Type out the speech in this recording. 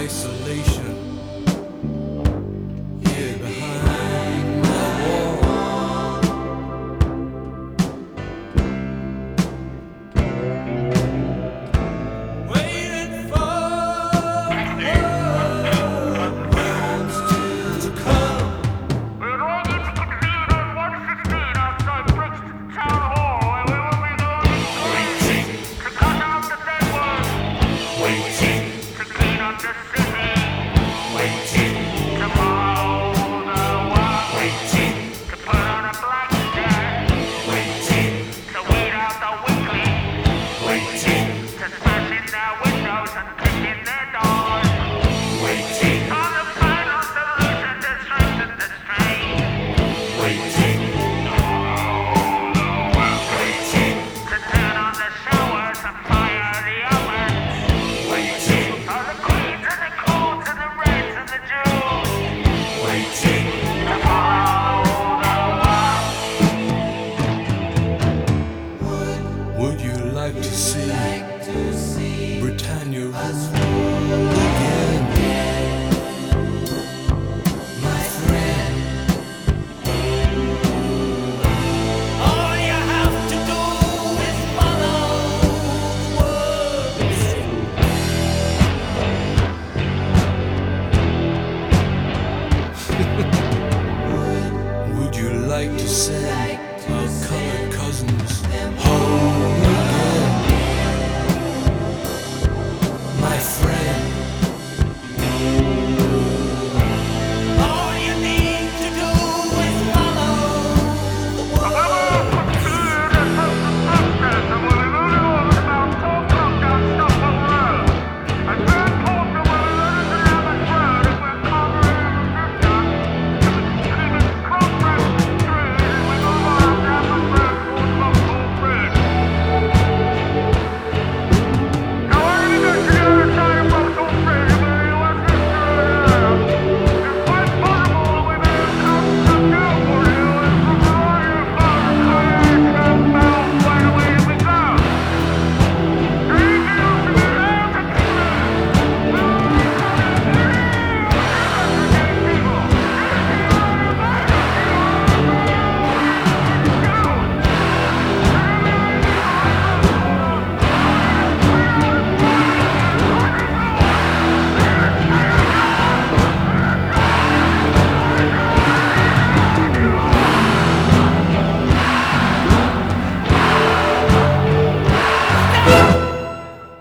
isolation here behind my wall. Waiting for words still to come. We're all going to convene on 115 outside Brixton Town Hall, where we will be going to cut out the dead ones, to clean up the city, to mow the walls, to put on a black shirt, to weed out the weakling, to smash in their windows and kick in their doors, on the final solution to strengthen the strain. To turn on the showers and fire the ovens. For the queens and the coons and the reds and the Jews. To follow the wall. Would you like to see Britannia rule again, my friend? All you have to do is follow words. Would you like to send our colored cousins home again, my friend?